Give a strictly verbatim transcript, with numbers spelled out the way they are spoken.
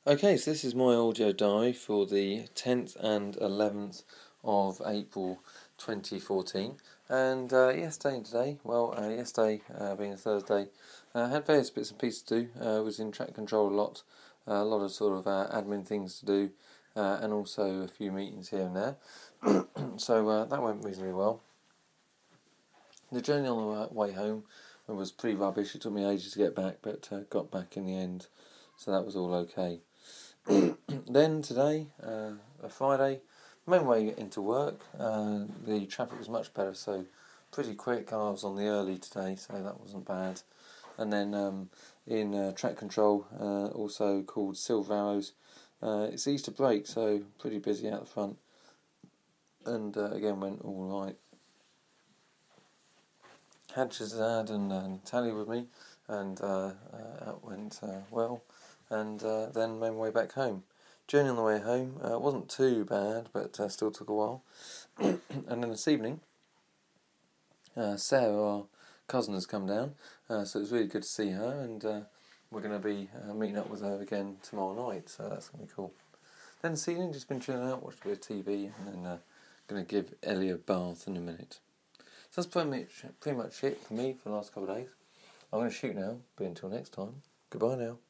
Okay, so this is my audio diary for the tenth and eleventh of April twenty fourteen. And uh, yesterday and today, well, uh, yesterday uh, being a Thursday, I uh, had various bits and pieces to do. I uh, was in track control a lot, uh, a lot of sort of uh, admin things to do, uh, and also a few meetings here and there. so uh, that went reasonably well. The journey on the way home was pretty rubbish. It took me ages to get back, but uh, got back in the end, so that was all okay. Then today, uh, a Friday, main way into work, uh, the traffic was much better, so pretty quick. I was on the early today, so that wasn't bad. And then um, in uh, track control, uh, also called Silver Arrows, uh, it's Easter break, so pretty busy out the front. And uh, again, went all right. Had Shazad and uh, Natalia with me, and uh, uh, that went uh, well. And uh, then made my way back home. Journey on the way home uh, wasn't too bad, but uh, still took a while. And then this evening, uh, Sarah, our cousin, has come down, uh, so it was really good to see her, and uh, we're going to be uh, meeting up with her again tomorrow night, so that's going to be cool. Then this evening, just been chilling out, watched a bit of T V, and then uh, going to give Ellie a bath in a minute. So that's pretty much, pretty much it for me for the last couple of days. I'm going to shoot now, but until next time, goodbye now.